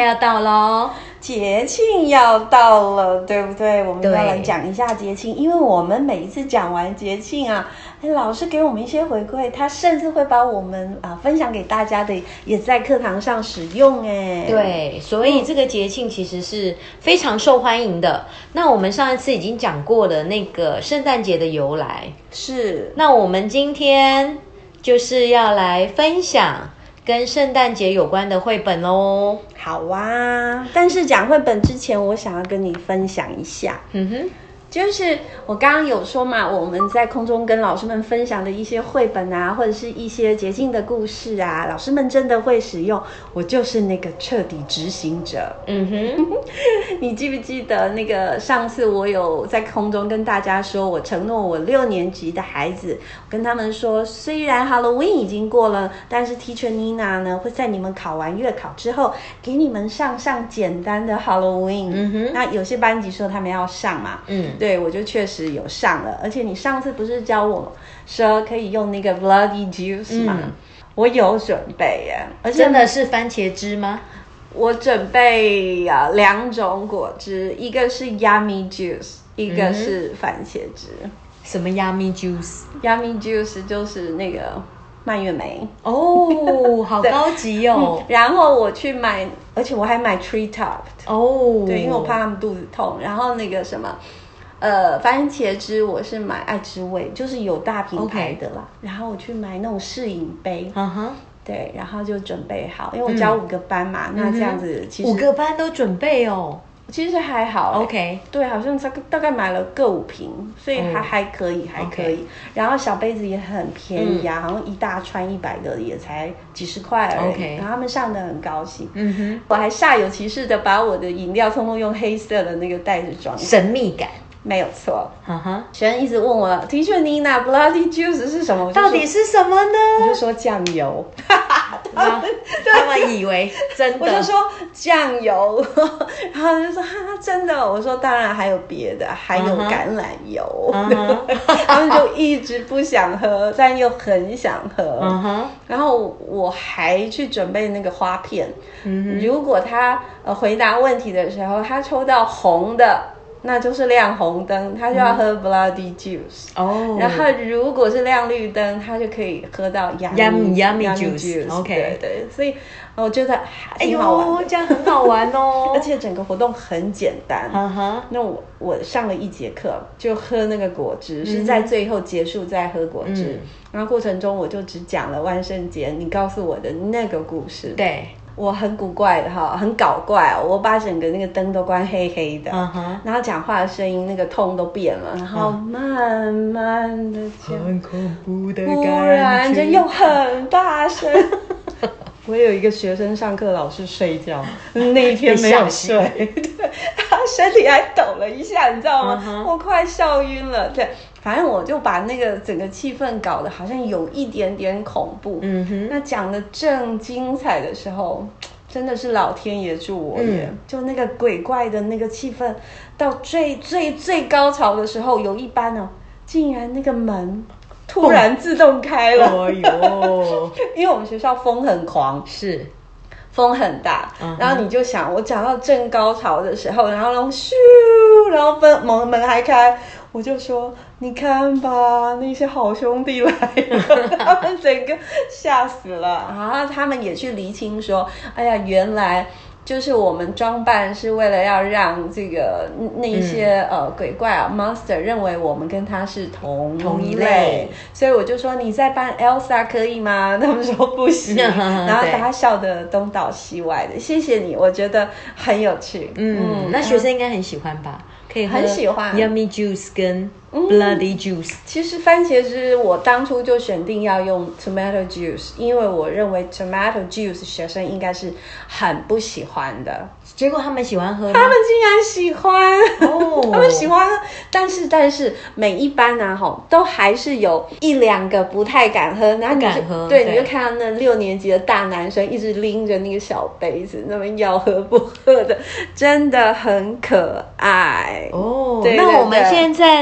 要到咯， 节庆要到了，对不对？我们要来对讲一下节庆，因为我们每一次讲完节庆啊，老师给我们一些回馈，他甚至会把我们分享给大家的，也在课堂上使用哎。 对，所以这个节庆其实是非常受欢迎的。那我们上一次已经讲过了那个圣诞节的由来， 是。 那我们今天就是要来分享跟圣诞节有关的绘本咯。 好啊，但是讲绘本之前，我想要跟你分享一下。就是我刚刚有说嘛，我们在空中跟老师们分享的一些绘本啊，或者是一些节庆的故事啊，老师们真的会使用，我就是那个彻底执行者。你记不记得那个上次我有在空中跟大家说，我承诺我6年级的孩子，跟他们说，虽然 Halloween 已经过了，但是 Teacher Nina 呢会在你们考完月考之后，给你们上简单的 Halloween。那有些班级说他们要上嘛，对，我就确实有上了，而且你上次不是教我说可以用那个 bloody juice 吗？我有准备耶，而且真的是番茄汁吗？ 我准备2种果汁，一个是 yummy juice， 一个是番茄汁。 什么 yummy juice？ yummy juice 就是那个蔓越莓哦，好高级哦。 然后我去买，而且我还买 tree top 哦， 对，因为我怕他们肚子痛。然后那个什么番茄汁我是买爱之味，就是有大品牌的啦。然后我去买那种试饮杯，对，然后就准备好，因为我教5个班嘛，那这样子其实 5个班都准备哦。 其实还好 ，OK， 对，好像大概买了各5瓶，所以还可以，还可以。然后小杯子也很便宜啊，好像一大串100个也才几十块而已。然后他们上得很高兴。我还煞有其事的把我的饮料通通用黑色的那个袋子装， 神秘感。 没有错。学生一直问我 Teacher Nina bloody juice 是什么？ 到底是什么呢？ 我就说酱油。 他们以为真的， 我就说酱油，然后就说真的，我说当然还有别的，还有橄榄油。他们就一直不想喝，但又很想喝。然后我还去准备那个花片。如果他回答问题的时候，他抽到红的，那就是亮红灯，他就要喝 bloody juice。然后如果是亮绿灯，他就可以喝到 yummy juice。对，所以我觉得挺好玩的， 这样很好玩哦。 而且整个活动很简单。那我上了1节课，就喝那个果汁，是在最后结束再喝果汁。然后过程中我就只讲了万圣节你告诉我的那个故事。 对。 我很古怪的很搞怪我把整个那个灯都关黑黑的，然后讲话的声音那个痛都变了，然后慢慢的讲， 很恐怖的感觉， 忽然间又很大声。我有一个学生上课老是睡觉，那一天没有睡，对，他身体还抖了一下，你知道吗？我快笑晕了。对，反正我就把那个整个气氛搞得好像有一点点恐怖。那讲的正精彩的时候，真的是老天爷助我耶！就那个鬼怪的那个气氛到最高潮的时候，有一班竟然那个门突然自动开了。因为我们学校风很狂， 是风很大，然后你就想，我讲到正高潮的时候，然后咻，然后门还开，我就说你看吧，那些好兄弟来了。他们整个吓死了。然后他们也去厘清说，哎呀，原来就是我们装扮是为了要让这个那些鬼怪monster 认为我们跟他是同一类，所以我就说你在扮 Elsa 可以吗？他们说不行，然后大家笑得东倒西歪的。谢谢你，我觉得很有趣。 那学生应该很喜欢吧？可以喝很喜欢 yummy juice 跟 bloody juice。 其实番茄汁我当初就选定要用 tomato juice， 因为我认为 tomato juice 学生应该是很不喜欢的。 结果他们喜欢喝吗？ 他们竟然喜欢他们喜欢喝，但是每一班都还是有1、2个不太敢喝，然后不敢喝， 对，你就看到那6年级的大男生一直拎着那个小杯子，那么要喝不喝的，真的很可爱。 那我们现在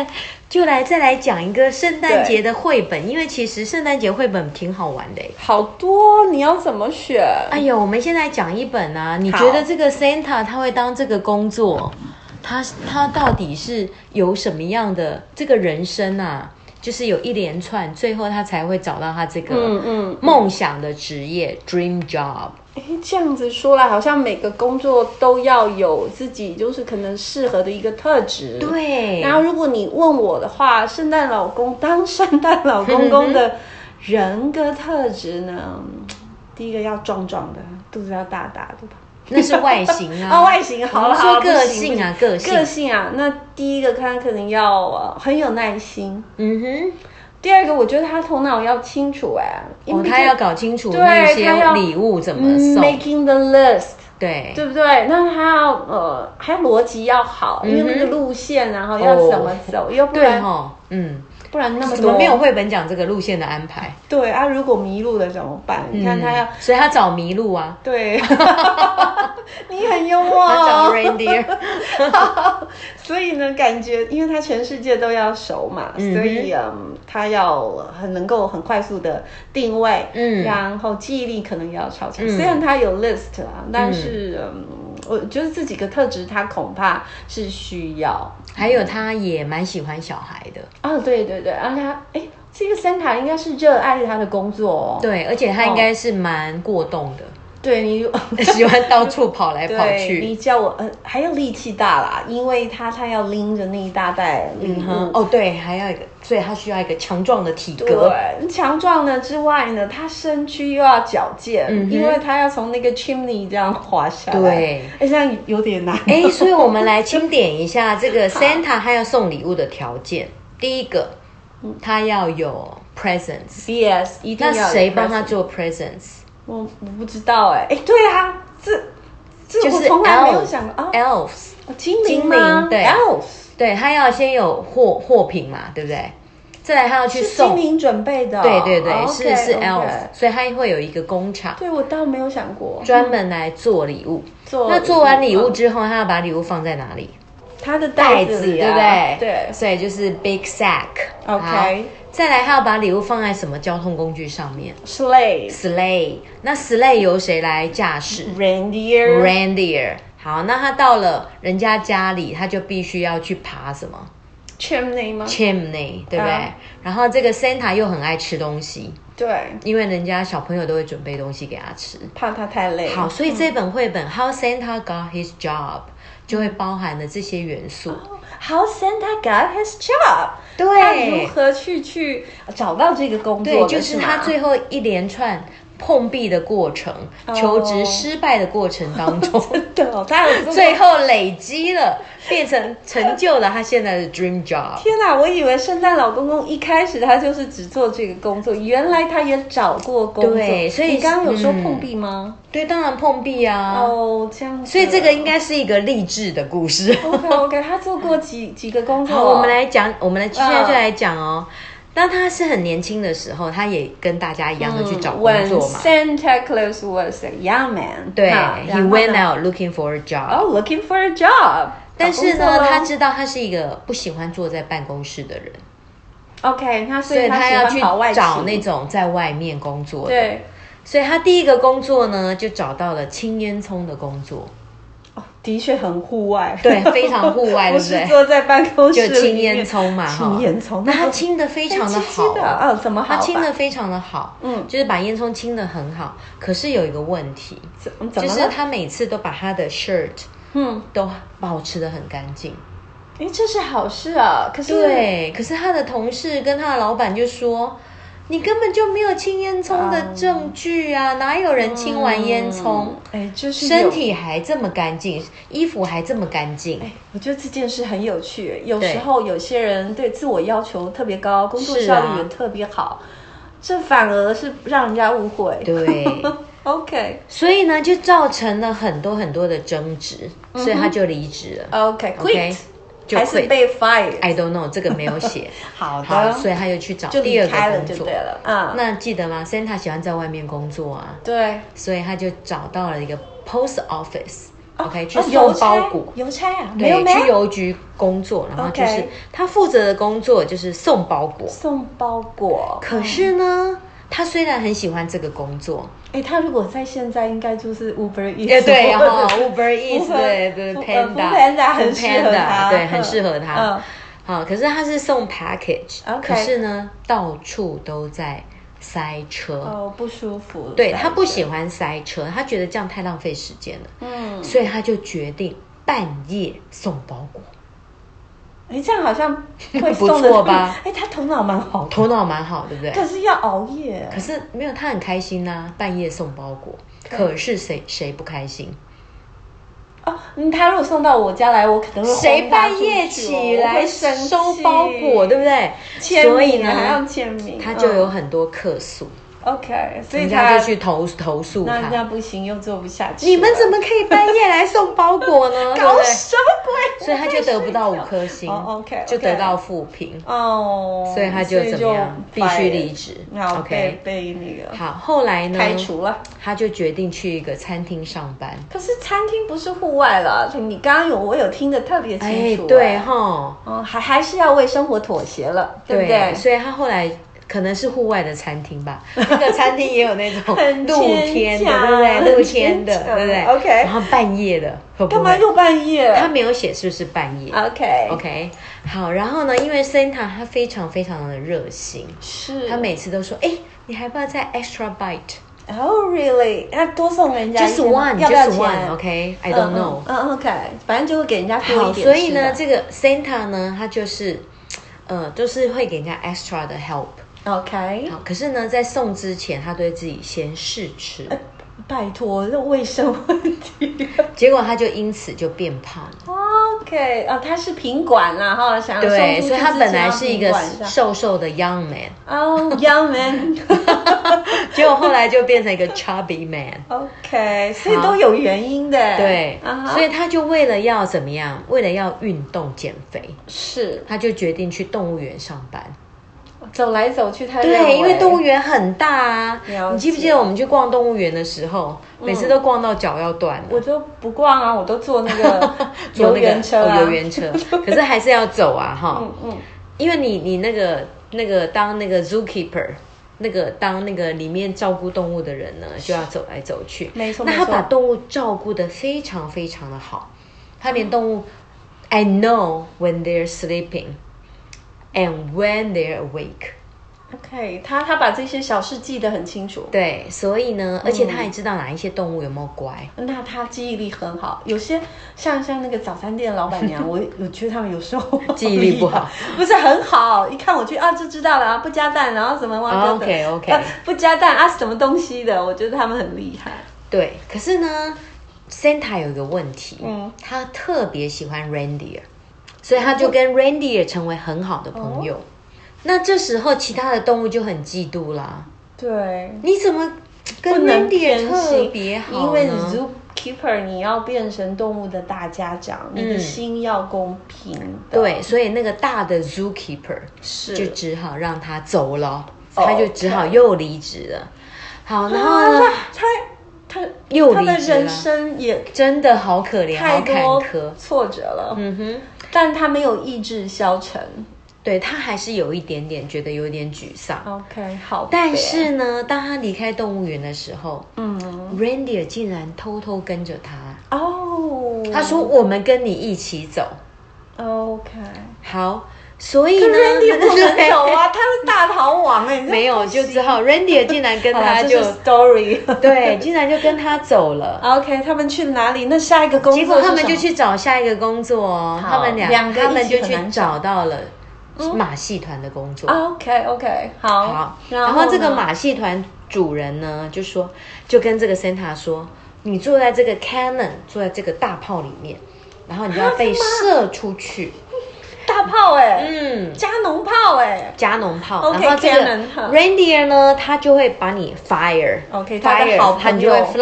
就再来讲一个圣诞节的绘本，因为其实圣诞节绘本挺好玩的。 好多，你要怎么选？ 哎呦，我们现在讲一本啊，你觉得这个 Santa 他会当这个工作，他到底是有什么样的这个人生啊？就是有一连串，最后他才会找到他这个梦想的职业dream job。 这样子说来，好像每个工作都要有自己就是可能适合的一个特质。 对。 然后如果你问我的话，当圣诞老公公的人格特质呢，第一个要壮壮的，肚子要大大的吧。 那是外形啊。 外形好了， 说个性啊，个性啊。那第一个他可能要很有耐心。第二个，我觉得他头脑要清楚他要搞清楚那些礼物怎么送 ，making the list， 对不对？那他还有逻辑要好，因为那个路线然后要怎么走，要不然不然那么多， 怎么没有绘本讲这个路线的安排？ 对啊，如果迷路了怎么办？你看他要， 所以他找麋鹿啊。 对，你很幽默。 他找 reindeer。 所以呢，感觉因为他全世界都要熟嘛，所以他要很能够很快速的定位，然后记忆力可能也要超强。虽然他有 list 啦，但是我觉得这几个特质他恐怕是需要。 还有他也蛮喜欢小孩的。 对，而且他这个 Santa 应该是热爱他的工作哦。 对，而且他应该是蛮过动的。 对，你喜欢到处跑来跑去。 你叫我还有力气大啦，因为他要拎着那一大袋礼物。 对，还要一个，所以他需要一个强壮的体格。 对，强壮呢之外呢，他身躯又要矫健，因为他要从那个 chimney 这样滑下来。 对， 这样有点难。 所以我们来清点一下这个 Santa 他要送礼物的条件。第一个，他要有 presents。Yes， 一定要有 presents。 那谁帮他做 presents？ 我不知道对啊，这我从来没有想过 elves， 精灵吗？ 对 elves， 对，他要先有货品嘛，对不对？再来他要去送， 是精灵准备的。 对，是 elves， 所以他会有一个工厂。 对，我倒没有想过， 专门来做礼物。那做完礼物之后，他要把礼物放在哪里？ 他的袋子， 对不对？ 对， 所以就是 big sack。OK。再来，他要把礼物放在什么交通工具上面 ？Sleigh。 那 sleigh 由谁来驾驶 ？Reindeer。 好，那他到了人家家里，他就必须要去爬什么 ？Chimney 吗 ？Chimney， 对不对？然后这个 Santa 又很爱吃东西。 对， 因为人家小朋友都会准备东西给他吃， 怕他太累。 好，所以这本绘本《How Santa Got His Job》就会包含了这些元素。 How Santa Got His Job， 对， 他如何去找到这个工作？ 对，就是他最后一连串碰壁的过程，求职失败的过程当中， 真的，他有最后累积了，变成就了他现在的 dream job。 天哪，我以为圣诞老公公一开始他就是只做这个工作，原来他也找过工作。 对，所以你刚刚有说碰壁吗？ 对，当然碰壁啊。 这样子。 所以这个应该是一个励志的故事。 OK， 他做过几个工作。 好，我们来讲，现在就来讲哦。当他是很年轻的时候，他也跟大家一样的去找工作嘛。 When Santa Claus was a young man， 对，he went out looking for a job。 looking for a job。 但是呢，他知道他是一个不喜欢坐在办公室的人。 OK， 所以他要去找那种在外面工作的。 对， 所以他第一个工作呢，就找到了青烟囱的工作。 的确很户外， 对，非常户外，对不对？ 不是坐在办公室里面， 就青烟囱嘛， 青烟囱。 那他清的非常的好， 怎么好？ 他清的非常的好，就是把烟囱清的很好。可是有一个问题，就是他每次都把他的 shirt，都保持得很干净。 这是好事啊。可是他的同事跟他的老板就说，你根本就没有清烟囱的证据啊！哪有人清完烟囱， 就是身体还这么干净，衣服还这么干净？ 我觉得这件事很有趣。有时候有些人对自我要求特别高，工作效率也特别好，这反而是让人家误会。 对 ，OK， 所以呢，就造成了很多很多的争执，所以他就离职了。 OK，quit。还是被 fired？I don't know， 这个没有写。 好的， 所以他又去找第二个工作。 就对了。 那记得吗 ？Santa 喜欢在外面工作啊。 对， 所以他就找到了一个 post office， OK， 去送包裹， 邮差啊， 对，去邮局工作，然后就是他负责的工作就是送包裹， 送包裹。 可是呢，他虽然很喜欢这个工作， 他如果在现在应该就是 Uber Eats， 对哈，Uber Eats， 对 ，Panda 很适合他， 对，很适合他。好，可是他是送 package， 可是呢，到处都在塞车， 不舒服。 对，他不喜欢塞车，他觉得这样太浪费时间了，所以他就决定半夜送包裹。 这样好像会不错吧？ 他头脑蛮好， 头脑蛮好，对不对？ 可是要熬夜， 可是没有，他很开心呐，半夜送包裹。可是谁不开心？ 他如果送到我家来，我可能会谁半夜起来收包裹，对不对？ 所以呢，还要签名， 他就有很多客诉。 OK， 所以人家就去投诉他， 那人家不行，又做不下去。 你们怎么可以半夜来送包裹呢？ 搞什么鬼？ 所以他就得不到5颗星 ，OK， 就得到负评所以他就怎么样？必须离职。 OK， 被那个好，后来呢？ 开除了， 他就决定去一个餐厅上班。 可是餐厅不是户外了，你刚刚我有听得特别清楚， 对哈， 还是要为生活妥协了，对不对？ 所以他后来。可能是户外的餐厅吧，那个餐厅也有那种露天的，对不对？露天的，对不对 ？OK。 然后半夜的， 干嘛又半夜？ 他没有写是不是半夜 ？OK。 好，然后呢，因为 Santa 他非常非常的热心， 是他每次都说，你还不要再 extra bite？Oh really？ 那多送人家 just one， 要不要钱 ？OK，I don't know。 OK， 反正就会给人家多一点。 好，所以呢，这个 Santa 呢，他就是，就是会给人家 extra 的 help。OK， 好，可是呢，在送之前，他对自己先试吃。 拜托，这卫生问题。 结果他就因此就变胖了。 OK， 他是品管啦，哈，想要送出去之前要品管一下。 对，所以他本来是一个瘦瘦的 young man。Young man。 结果后来就变成一个 chubby man。OK， 所以都有原因的。 对，所以他就为了要怎么样？为了要运动减肥， 是， 他就决定去动物园上班。 走来走去，他对，因为动物园很大啊。你记不记得我们去逛动物园的时候，每次都逛到脚要断了。 我都不逛啊，我都坐那个游园车啊， 游园车。可是还是要走啊，哈。因为你那个当那个 zookeeper， 那个当那个里面照顾动物的人呢，就要走来走去。 没错。 那他把动物照顾得非常非常的好，他连动物 I know when they're sleeping。And when they're awake， 他把这些小事记得很清楚。 对，所以呢，而且他也知道哪一些动物有没有乖。 那他记忆力很好。有些像那个早餐店的老板娘，我觉得他们有时候记忆力不好， 不是很好。一看我去就知道了，不加蛋，然后什么 OK， 不加蛋什么东西的，我觉得他们很厉害。 对，可是呢 ，Santa 有一个问题，他特别喜欢 reindeer。所以他就跟 reindeer 成为很好的朋友。那这时候其他的动物就很嫉妒啦。 对， 你怎么跟 reindeer 特别好呢？ 因为 zookeeper 你要变成动物的大家长，你的心要公平的。 对，所以那个大的 zookeeper 就只好让他走了，他就只好又离职了。好，然后呢， 他又离职了， 他的人生也真的好可怜，好坎坷， 挫折了。但他没有意志消沉， 对，他还是有一点点觉得有点沮丧。 OK， 好。 但是呢，当他离开动物园的时候，reindeer 竟然偷偷跟着他。他说：“我们跟你一起走。” OK， 好。所以呢 ，reindeer 不能走啊，他是大逃亡没有，就只好 reindeer 竟然跟他就story， 对，竟然就跟他走了。 OK， 他们去哪里？那下一个工作是什么？ 结果他们就去找下一个工作哦。他们就去找到了马戏团的工作。 OK， 好。 然后这个马戏团主人呢，就跟这个 Santa 说，你坐在这个 cannon， 坐在这个大炮里面，然后你就要被射出去。 大炮加农炮加农炮。 然后这个 reindeer 呢，它就会把你 fire， 它的好朋友， 它就会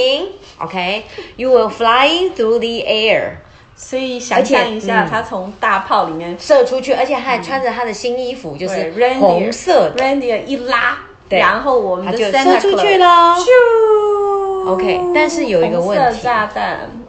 flying，you will flying through the air。 所以想象一下，他从大炮里面射出去，而且他还穿着他的新衣服，就是红色的。 reindeer 一拉，然后我们就射出去了。OK， 但是有一个问题， 红色炸弹，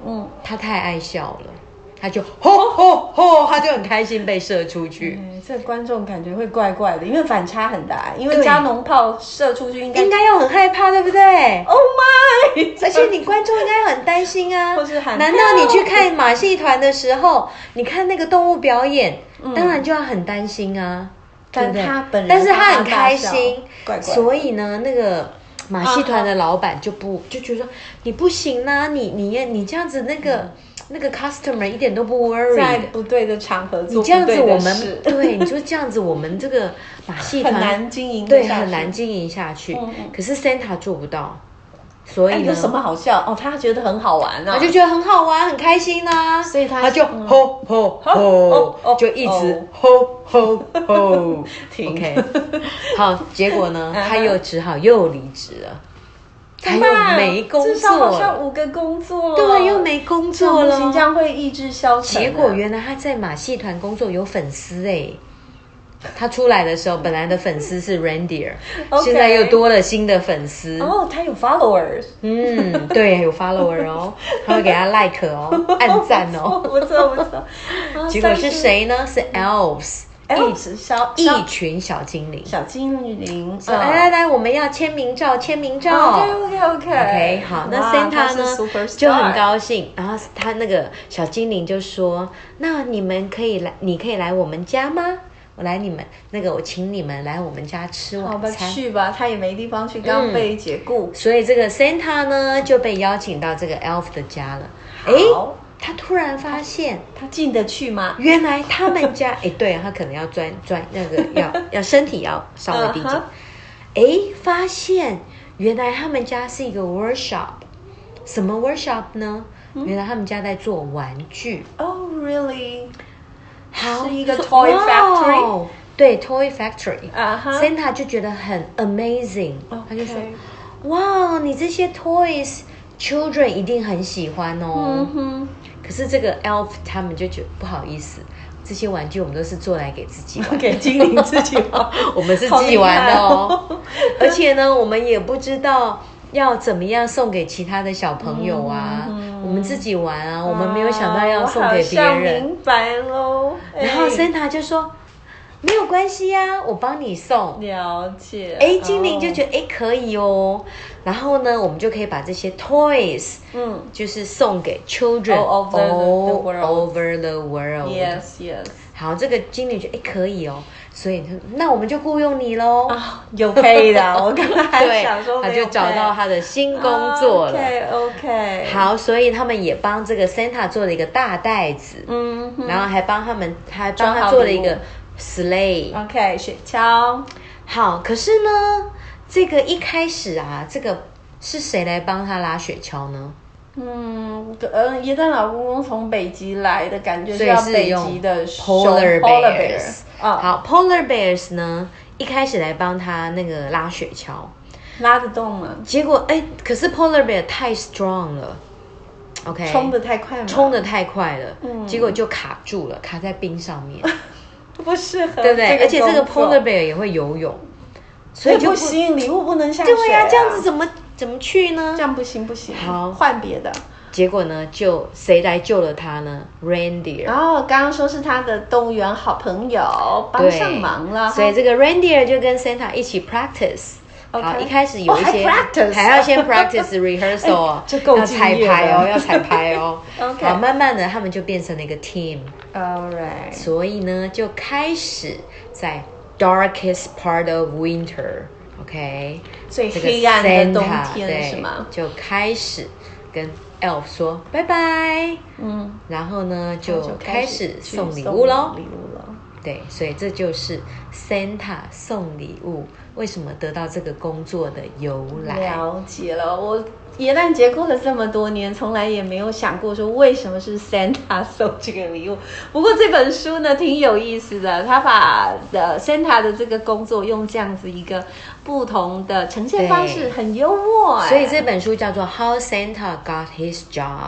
他太爱笑了，他就吼吼吼，他就很开心被射出去。 这观众感觉会怪怪的，因为反差很大。因为加农炮射出去应该要很害怕，对不对 ？Oh my！ 而且你观众应该很担心啊。 或是喊难道你去看马戏团的时候，你看那个动物表演，当然就要很担心啊。 但他本人， 但是他很开心， 怪怪， 所以呢，那个马戏团的老板就觉得说你不行啊，你这样子那个 customer 一点都不 worried， 在不对的场合做你这样子我们事对你说这样子我们这个马戏团很难经营， 对，很难经营下去。可是 Santa 做不到。所以呢， 有什么好笑哦？他觉得很好玩啊， 他就觉得很好玩，很开心啊， 所以他就吼吼吼，就一直吼吼吼。OK， 好，结果呢，他又只好又离职了，他又没工作， 至少好像5个工作了， 对，又没工作了， 这样会意志消沉。 结果原来他在马戏团工作有粉丝哎。他出来的时候，本来的粉丝是 Reindeer， 现在又多了新的粉丝。 哦，他有 followers。 对，有 follower 哦，他会给他 like 哦，按赞哦。 不错。 结果是谁呢？是 elves， 一群小精灵。 小精灵， 来，我们要签名照。OK， 好，那 Santa 呢就很高兴，然后他那个小精灵就说：“那你可以来我们家吗？”我请你们来我们家吃晚餐。 好吧，去吧，他也没地方去，刚被解雇。 所以这个 Santa 呢就被邀请到这个 Elf 的家了。他突然发现， 他进得去吗？ 原来他们家，对，他可能要钻那个要身体要稍微低点。发现原来他们家是一个 workshop， 什么 workshop 呢？原来他们家在做玩具。 Oh, really？ 好， 是一个 toy factory， 对 toy factory。Santa 就觉得很 amazing， 他就说：“哇，你这些 toys children 一定很喜欢哦。”可是这个 elf 他们就觉得不好意思，这些玩具我们都是做来给自己玩， 给精灵自己玩， 我们是自己玩的哦。而且呢，我们也不知道要怎么样送给其他的小朋友啊。我们自己玩啊，我们没有想到要送给别人。 我好像明白喽。 然后 Santa 就说：“没有关系啊，我帮你送。” 了解。 精灵就觉得可以哦。然后呢，我们就可以把这些 toys，就是送给 children all over the world。 Yes。 好，这个精灵觉得可以哦，所以那我们就雇佣你喽。 有配的，我刚刚还想说他就找到他的新工作了。 OK。 好，所以他们也帮这个 Santa 做了一个大袋子，然后还帮他做了一个 sleigh。OK， 雪橇。 好，可是呢，这个一开始啊，这个是谁来帮他拉雪橇呢？ 耶诞老公公从北极来的感觉，是要北极的 polar bears。好 ，polar bears 呢，一开始来帮他那个拉雪橇， 拉得动吗？ 结果可是 polar bear 太 strong 了 ，OK， 冲得太快吗？ 冲得太快了，结果就卡住了，卡在冰上面， 不适合， 对不对？而且这个 polar bear 也会游泳， 所以就不行，礼物不能下水。 对呀，这样子怎么去呢？ 这样不行。 好， 换别的。 结果呢，就谁来救了他呢 ？Reindeer。 然后刚刚说是他的动物园好朋友，帮上忙了。 所以这个 Reindeer 就跟 Santa 一起 practice。好，一开始有一些还要先 practice rehearsal， 要彩排哦。好，慢慢的他们就变成了一个 team。 Alright。 所以呢，就开始在 darkest part of winter，OK， 最黑暗的冬天是吗？ 就开始跟 Elf 说拜拜，然后呢就开始送礼物喽。对，所以这就是 Santa 送礼物为什么得到这个工作的由来。 了解了，我耶诞节过了这么多年，从来也没有想过说为什么是 Santa 送这个礼物。不过这本书呢挺有意思的，他把Santa 的这个工作用这样子一个不同的呈现方式，很幽默。 所以这本书叫做 How Santa Got His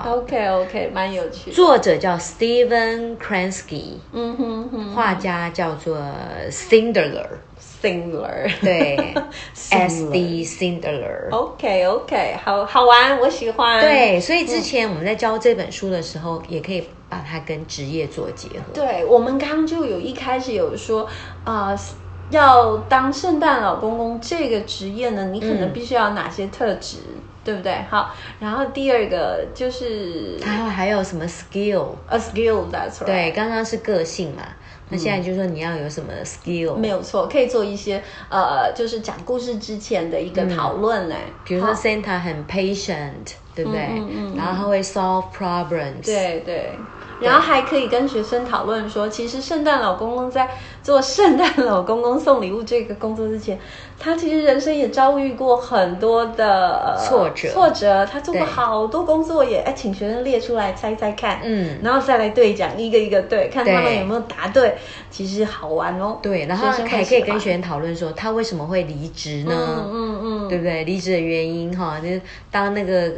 Job。OK， 蛮有趣。 作者叫 Steven Kransky，画家叫做 Sindelar。 Sandler， 对，SD Sandler。 OK， 好玩，我喜欢。 对，所以之前我们在教这本书的时候，也可以把它跟职业做结合。 对，我们刚刚就一开始有说，要当圣诞老公公这个职业呢，你可能必须要哪些特质，对不对？好，然后第二个就是还有什么 skill？A skill，that's right。 对，刚刚是个性嘛。那现在就是说你要有什么 skill？ 没有错，可以做一些就是讲故事之前的一个讨论比如说 Santa 很 patient， 对不对？然后他会 solve problems。 对。然后还可以跟学生讨论说，其实圣诞老公公在做圣诞老公公送礼物这个工作之前，他其实人生也遭遇过很多的挫折，他做过好多工作也，请学生列出来猜猜看，然后再来对讲，一个一个对，看他们有没有答对，其实好玩哦。 对，然后还可以跟学生讨论说，他为什么会离职呢？对不对？离职的原因就是当那个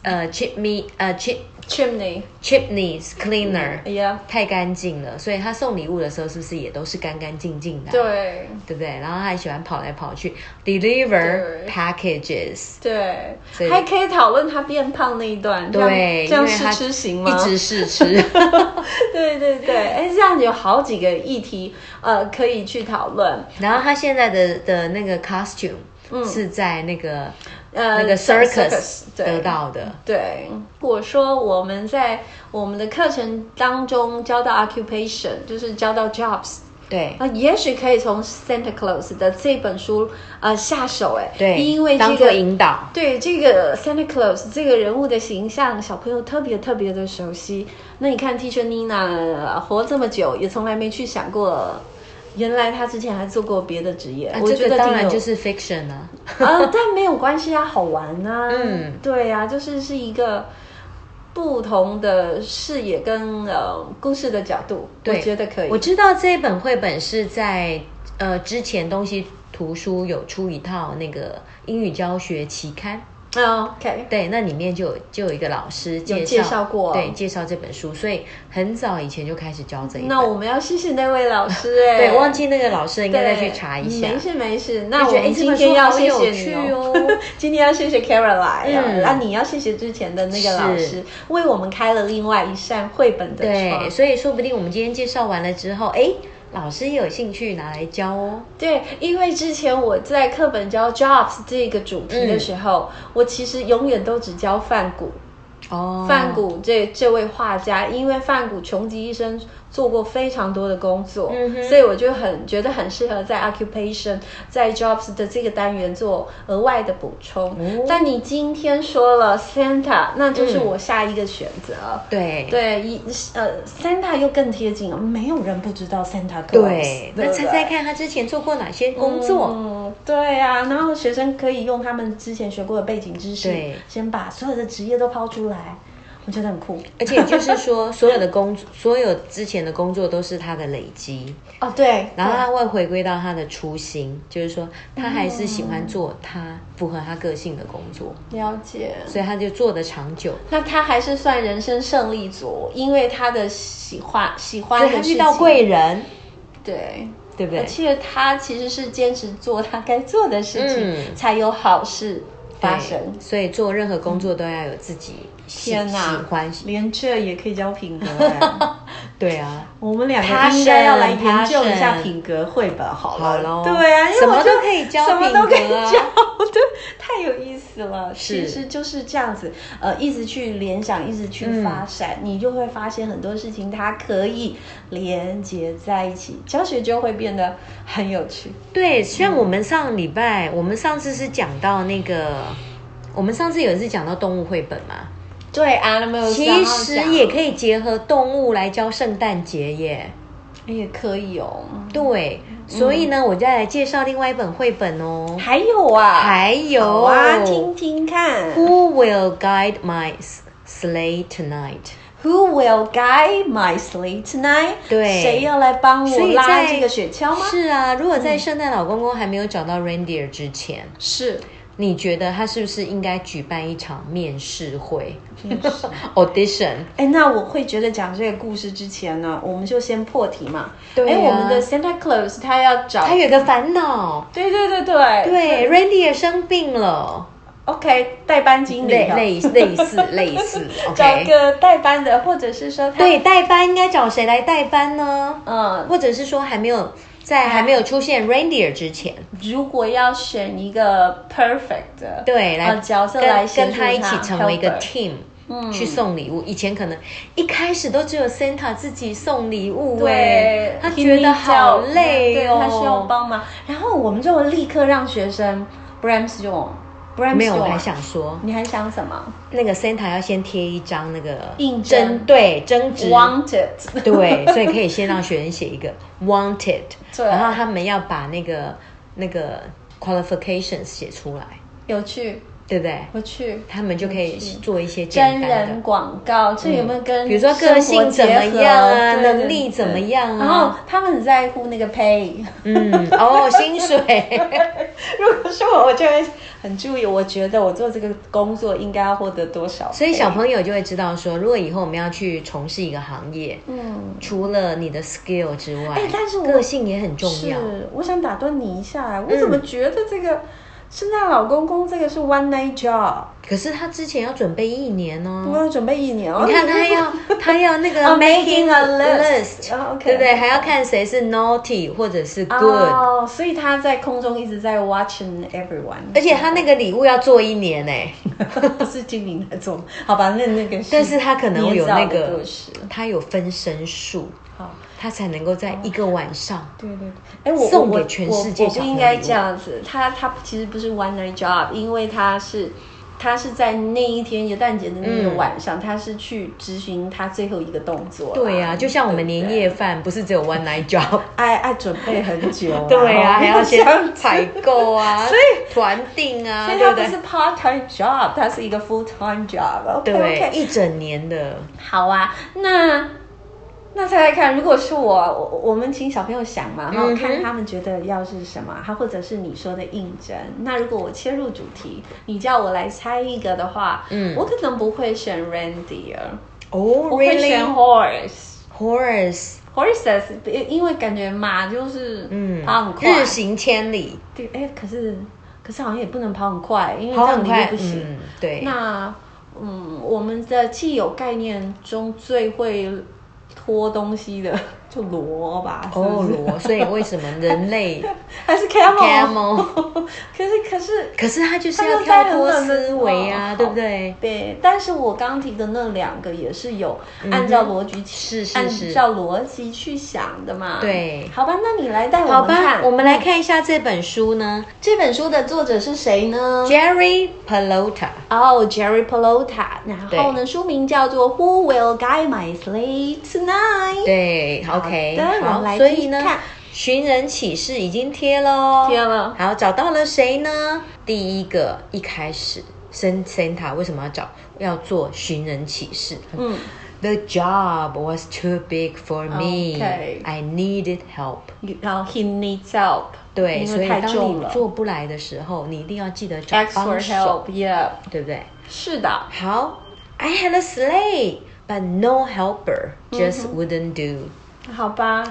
chimney cleaner，太干净了，所以他送礼物的时候是不是也都是干干净净的？ 对不对？然后他还喜欢跑来跑去 deliver packages， 对，还可以讨论他变胖那一段， 对， 这样试吃行吗？ 一直试吃， 对，这样有好几个议题可以去讨论。 然后他现在的那个 costume。是在那个 circus 得到的。 对，我说我们在我们的课程当中教到 occupation， 就是教到 jobs。 对， 也许可以从 Santa Claus 的这本书下手， 对， 因为当做引导。 对，这个 Santa Claus 这个人物的形象，小朋友特别的熟悉。那你看 Teacher Nina 活这么久，也从来没去想过。原来他之前还做过别的职业，我觉得当然就是 fiction 啊， 但没有关系啊，好玩啊，对啊，是一个不同的视野跟故事的角度，我觉得可以。 我知道这一本绘本是在之前东西图书有出一套那个英语教学期刊。 OK， 对，那里面就有一个老师介绍过， 对，介绍这本书，所以很早以前就开始教这一本。 那我们要谢谢那位老师对，忘记那个老师应该再去查一下。 没事。那我们今天要谢谢你哦，今天要谢谢 Caroline， 那你要谢谢之前的那个老师，为我们开了另外一扇绘本的窗。 对，所以说不定我们今天介绍完了之后，老师也有兴趣拿来教哦。 对，因为之前我在课本教 jobs 这个主题的时候，我其实永远都只教梵谷。梵谷这位画家，因为梵谷穷极一生做过非常多的工作，所以我就觉得很适合在 occupation 在 jobs 的这个单元做额外的补充。但你今天说了 Santa， 那就是我下一个选择。对，Santa 又更贴近了，没有人不知道 Santa Claus。 对，那猜猜看他之前做过哪些工作？ 对啊，然后学生可以用他们之前学过的背景知识，先把所有的职业都抛出来。我觉得很酷， 而且就是说，所有之前的工作都是他的累积对， 然后他会回归到他的初心，就是说他还是喜欢做他符合他个性的工作， 了解， 所以他就做得长久。 那他还是算人生胜利组，因为他的喜欢的事情， 他遇到贵人， 对不对？ 而且他其实是坚持做他该做的事情，才有好事发生。 所以做任何工作都要有自己喜欢， 连这也可以教品格。 对啊， 我们两个应该要来研究一下品格绘本好了。对啊，因为什么都可以教品格啊， 对，太有意思了。其实就是这样子，一直去联想，一直去发展，你就会发现很多事情它可以连接在一起，教学就会变得很有趣。 对，像我们我们上次是讲到那个，我们上次有一次讲到动物绘本嘛。 对 ，animals 其实也可以结合动物来教圣诞节耶， 也可以哦。 对，所以呢，我再来介绍另外一本绘本哦。 还有好啊，听听看。 Who will guide my sleigh tonight? Who will guide my sleigh tonight? 对， 谁要来帮我拉这个雪橇吗？ 是啊，如果在圣诞老公公还没有找到 reindeer 之前， 是。 你觉得他是不是应该举办一场面试会？audition？ 那我会觉得讲这个故事之前呢，我们就先破题嘛。 对我们的 Santa Claus 他要找， 他有个烦恼。 对 ，Reindeer 生病了。 OK， 代班经理类似找个代班的，或者是说对代班应该找谁来代班呢？或者是说还没有出现 reindeer 之前， 如果要选一个 perfect 的来角色来跟他一起成为一个 team。 去送礼物，以前可能一开始都只有 Santa 自己送礼物， 对， 他觉得好累他需要帮忙，然后我们就立刻让学生 brainstorm。 没有，我还想说， 你还想什么？ 那个 Santa 要先贴一张那个应征征职 wanted， 对，所以可以先让学生写一个 wanted， 然后他们要把那个 qualifications 写出来， 有趣。 对不对？ 我去， 他们就可以做一些简单的真人广告，这有没有跟比如说个性怎么样啊，能力怎么样啊？ 然后他们很在乎那个 pay， 薪水。 如果是我就会很注意，我觉得我做这个工作应该要获得多少， 所以小朋友就会知道说，如果以后我们要去从事一个行业，除了你的 skill 之外， 但是个性也很重要。 是，我想打断你一下，我怎么觉得这个圣诞老公公这个是 one night job？ 可是他之前要准备1年哦， 我要准备1年哦。 你看他要那个 making a list， 对不对？还要看谁是 naughty 或者是 good， 所以他在空中一直在 watching everyone， 而且他那个礼物要做1年哎， 不是精灵在做，好吧？那个， 但是他可能有那个，他有分身术。他才能够在一个晚上，送给全世界小朋友。 我不应该这样子，他其实不是 one night job， 因为他是在那一天元旦节的那个晚上，他是去执行他最后一个动作。 对啊，就像我们年夜饭，不是只有 one night job， 爱准备很久。 对啊，还要先采购啊，所以团订啊， 所以它不是 part time job， 它是一个 full time job。 对，一整年的。 好啊，那猜猜看，如果是我们请小朋友想嘛，然后看他们觉得要是什么，或者是你说的应征。那如果我切入主题，你叫我来猜一个的话，我可能不会选 reindeer， 我会选 horse， 因为感觉马就是跑很快， 日行千里。 对，可是好像也不能跑很快，因为这样你又不行。 对， 那我们的既有概念中最会拖东西的就骡吧， 骡，所以为什么人类还是 camel？ 可是他就是要跳脱思维啊，对不对？ 对，但是我刚提的那2个也是有按照逻辑按照逻辑去想的嘛。 对， 好吧，那你来带我们看。 好吧，我们来看一下这本书呢。 这本书的作者是谁呢？ Jerry Pelota。 Jerry Pelota。然后呢，书名叫做 Who Will Guide My Sleigh Tonight？ 对 ，OK， 好，所以呢，寻人启事已经贴了。好，找到了谁呢？第一个，一开始 Santa 为什么要做寻人启事？The job was too big for me. I needed help. He needs help. 对，所以当你做不来的时候，你一定要记得找帮手，对不对？ 是的。 好 ，I had a sleigh, but no helper, just wouldn't do. 好吧，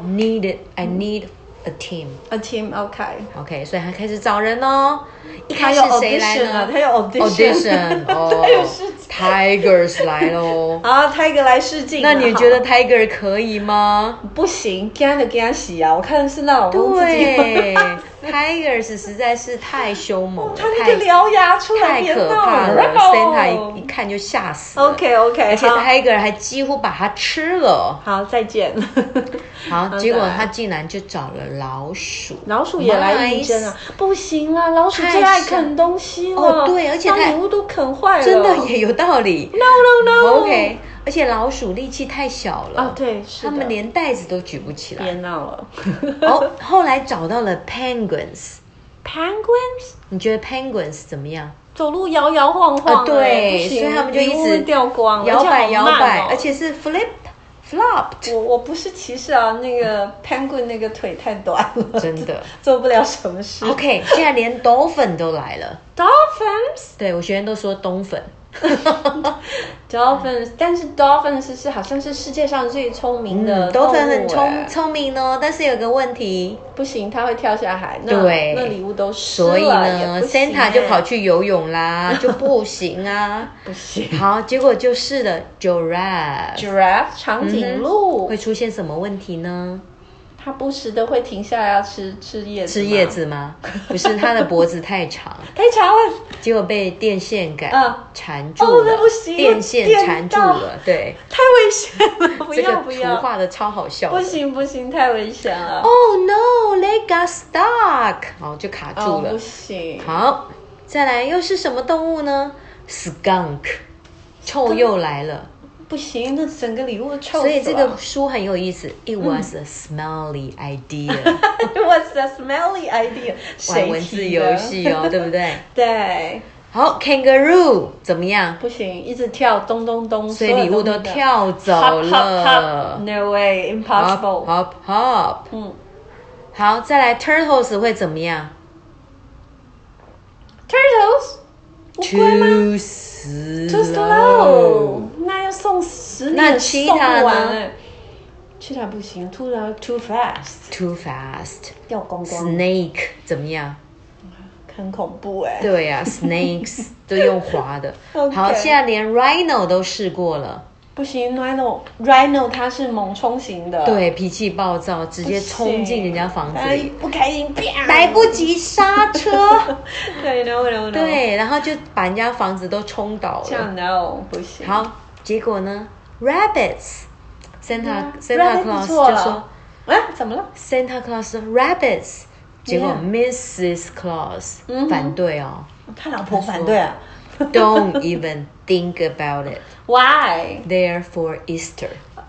I need a team. A team, OK， 所以他开始找人哦。一开始谁来呢？ 他有 audition 哦，Tigers 来喽。 Tiger 来试镜。 那你觉得 Tiger 可以吗？ 不行，给他洗啊！我看的是那种对，Tigers 实在是太凶猛了， 他那个獠牙出来太可怕了 ，Santa 一看就吓死了。 OK， 而且 Tiger 还几乎把它吃了。 好，再见。 好，结果他竟然就找了老鼠。 老鼠也来应征啊！不行啦，老鼠最爱啃东西了。 对，而且它礼物都啃坏了。 真的也有道理。 No。 OK， 而且老鼠力气太小了。 对，是的。 他们连袋子都举不起来。 别闹了。 后来找到了 penguins。你觉得 penguins 怎么样？ 走路摇摇晃晃。 对，所以他们就一直掉光， 摇摆，而且是 flip flopped。 我不是歧视啊，那个 penguin 那个腿太短了， 真的做不了什么事。 OK， 现在连 dolphin 都来了。 Dolphins， 对我学员都说冬粉。 Dolphins， 但是 Dolphins 是好像是世界上最聪明的动物 ，Dolphin 很聪明哦，但是有个问题， 不行，它会跳下海， 对， 那礼物都湿了， 所以呢，Santa 就跑去去游泳啦，就不行啊， 不行。 好，结果就是了 ，Giraffe 长颈鹿会出现什么问题呢？ 它不时的会停下来要吃叶子， 吃叶子吗？不是，它的脖子太长， 太长了， 结果被电线杆缠住那了， 不行， 电线缠住了，对， 太危险了，不要不这个要， 图画的超好笑的， 不行不行，太危险了。 Oh no, they got stuck， 好就卡住了， 不行。 好，再来又是什么动物呢 ？Skunk， 臭鼬来了。 不行，那整个礼物臭死了。 所以这个书很有意思。It was a smelly idea. It was a smelly idea. 玩文字游戏哦，对不对？ 对。 好 ，Kangaroo 怎么样？ 不行，一直跳，咚咚咚， 所以礼物都跳走了。 No way, impossible. Hop, hop. 好，再来 Turtles 会怎么样 ？Turtles ？Too slow. 那要送10 那年送不完呢 ？Cheetah 不行 ，too fast. Too fast. 掉光光。 Snake 怎么样？ 很恐怖哎。 对呀，snakes 都用滑的。 Okay. 好，现在连 rhino 都试过了。 不行 ，Rhino 它是猛冲型的， 对，脾气暴躁，直接冲进人家房子里， 不开心， 来不及刹车。 对 ，no， 对，然后就把人家房子都冲倒这样了。 no 不行。 好，结果呢 ？Rabbits，Santa Claus 就说， 怎么了 ？Santa Claus 说 Rabbits， 结果 Mrs. Claus 反对哦， 他老婆反对啊。 Don't even think about it. Why? They're for Easter.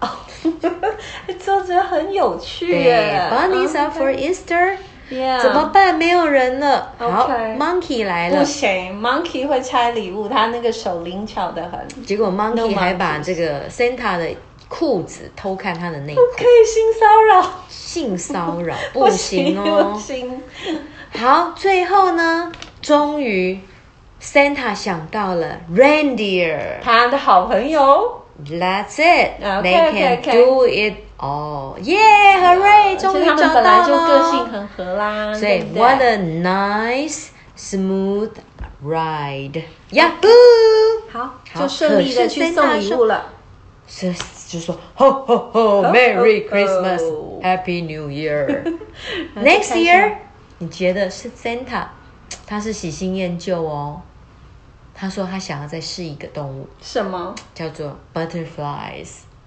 这真很有趣耶。 Bunnies are for Easter. Yeah. 怎么办？没有人了。好 Okay. ，Monkey 来了。 不行 ，Monkey 会拆礼物，他那个手灵巧得很。 结果 No Monkey 还把 monkeys. 这个 Santa 的裤子偷看他的内不裤， 可以性骚扰， 性骚扰不行哦。 不行。 好，最后呢，终于 Santa 想到了 Reindeer， 他的好朋友。 That's it. Okay, They can okay. do it all. Yeah, hooray! 终于他们找本来就到了。 个性很合啦， 所以对不对 what a nice smooth ride. Yahoo! 好，就顺利的去送礼物了。 是就说 Ho ho ho, Merry ho. Christmas, Happy New Year. Next year， 你觉得是 Santa？ 他是喜新厌旧哦。他说他想要再试一个动物， 什么叫做 butterflies。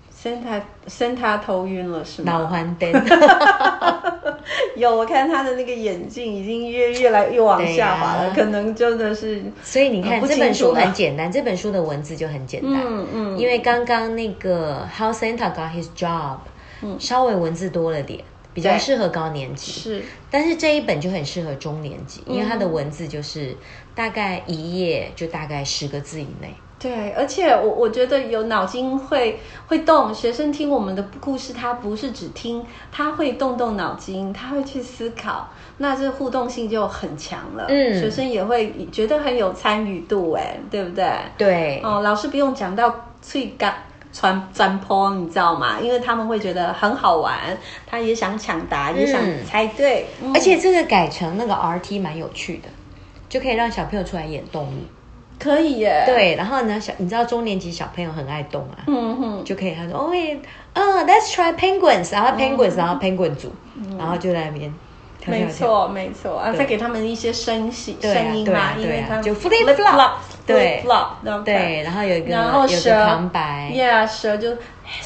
Santa 头晕了是吗？ 脑环灯。 有，我看他的那个眼镜已经越来越往下滑了，可能真的是。 所以你看、 不这本书清楚了很简单，这本书的文字就很简单。因为刚刚那个 How Santa Got His Job，稍微文字多了点，比较适合高年级。 是， 但是这一本就很适合中年级，因为它的文字就是大概一页就大概10个字以内。 对，而且我觉得有脑筋会动，学生听我们的故事，他不是只听，他会动脑筋，他会去思考，那这互动性就很强了。学生也会觉得很有参与度，对不对？ 对。 哦，老师不用讲到最转坡，你知道吗？因为他们会觉得很好玩，他也想抢答，也想猜对。 而且这个改成那个 RT 蛮有趣的，就可以让小朋友出来演动物。 可以耶。 对，然后呢，你知道中年级小朋友很爱动啊，就可以他说let's try penguins， 然后 penguins， 然后 penguin 组，然后就在那边跳跳跳。 没错啊，再给他们一些声音嘛，因为他们就 flip flop， 对对，然后有一个旁白 ，yeah， 蛇就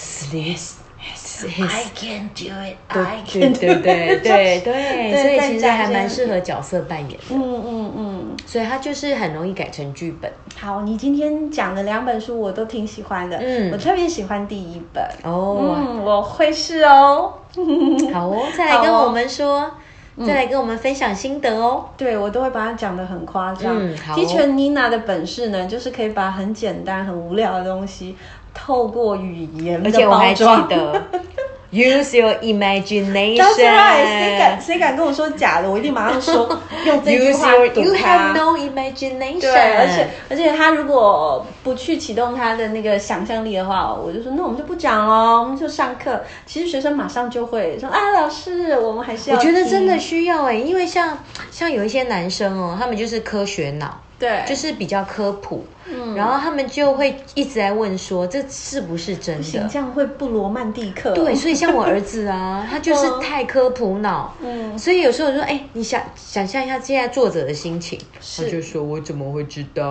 I can do it， I can do it， 对，所以其实还蛮适合角色扮演的。所以它就是很容易改成剧本。 好，你今天讲的2本书我都挺喜欢的，我特别喜欢第1本。我会试哦。 好哦，再来跟我们说再来跟我们分享心得哦。 对，我都会把它讲得很夸张。 好哦。 Teacher Nina 的本事呢，就是可以把很简单、很无聊的东西，透过语言的包装，而且我还记得。Use your imagination. That's right. 谁敢跟我说假的？我一定马上说用这句话堵他。 You have no imagination. 对，而且他如果不去启动他的那个想象力的话，我就说那我们就不讲咯，我们就上课。其实学生马上就会说啊，老师，我们还是要。 我觉得真的需要哎，因为像有一些男生哦，他们就是科学脑。 对， 就是比较科普，然后他们就会一直在问说这是不是真的？ 不行，这样会不罗曼蒂克。 对，所以像我儿子啊，他就是太科普脑，所以有时候我说，哎，你想象一下现在作者的心情，他就说我怎么会知道？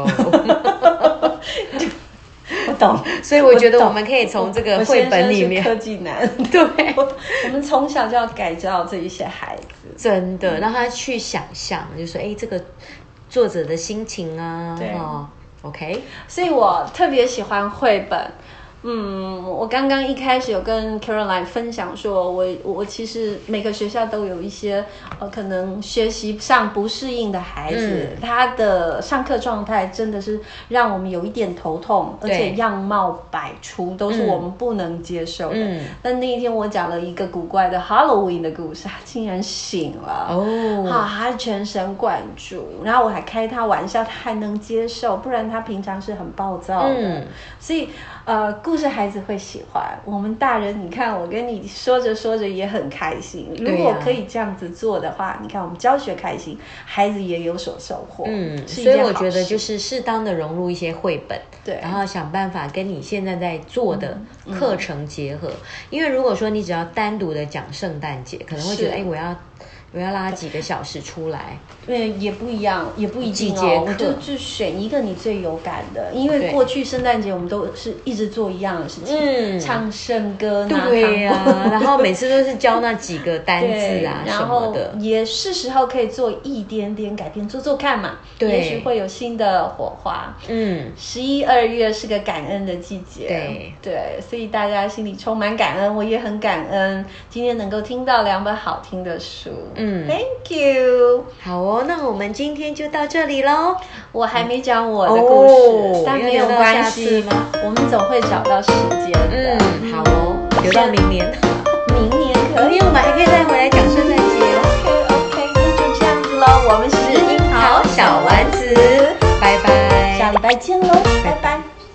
我懂， 所以我觉得我们可以从这个绘本里面， 科技男， 对， 我们从小就要改造这一些孩子， 真的让他去想象，就说，哎，这个。作者的心情啊， 对 ，OK， 所以我特别喜欢绘本。我刚刚一开始有跟 Caroline 分享说，我其实每个学校都有一些可能学习上不适应的孩子，他的上课状态真的是让我们有一点头痛，而且样貌百出，都是我们不能接受的。但那一天我讲了一个古怪的 Halloween 的故事，他竟然醒了他全神贯注，然后我还开他玩笑，他还能接受，不然他平常是很暴躁的。所以故事孩子会喜欢，我们大人你看我跟你说着说着也很开心。如果可以这样子做的话，你看我们教学开心，孩子也有所收获。 所以我觉得就是适当的融入一些绘本， 对， 然后想办法跟你现在在做的课程结合。因为如果说你只要单独的讲圣诞节，可能会觉得我要拉几个小时出来， 也不一样，也不一定哦。我就选一个你最有感的，因为过去圣诞节我们都是一直做一样的事情，唱圣歌， 对呀，然后每次都是教那几个单字啊什么的， 也是时候可以做一点点改变，做做看嘛，也许会有新的火花。11、2月是个感恩的季节，对，所以大家心里充满感恩，我也很感恩今天能够听到2本好听的书。Thank you。 好哦，那我们今天就到这里咯。 我还没讲我的故事，但没有关系，我们总会找到时间的。 好哦，留到明年。 明年可以， 明年我们还可以再回来讲圣诞节哦。OK， 那就这样子咯。我们是樱桃小丸子，拜拜， 下礼拜见咯。